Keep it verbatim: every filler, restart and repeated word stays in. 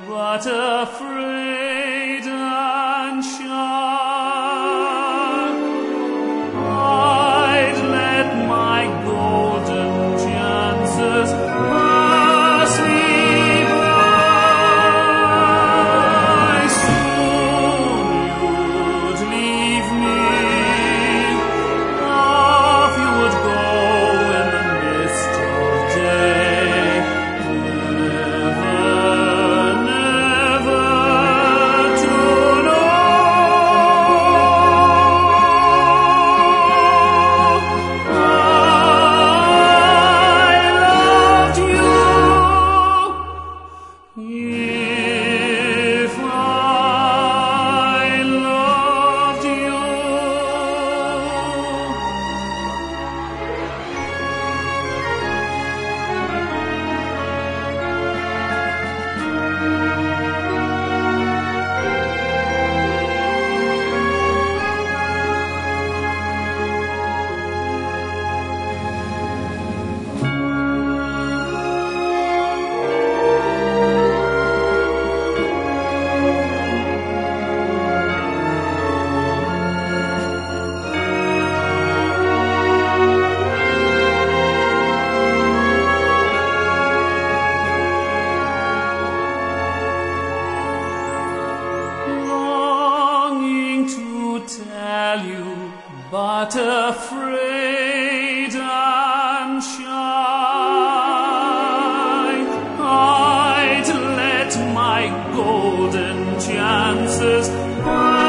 but afraid and shy. I'd let my golden chances pass me by. Soon you'd leave me, off you would go in the mist of day. Never, never to know. I loved you. If I loved you. Longing to tell you, but afraid and shy. I'd let my golden chances pass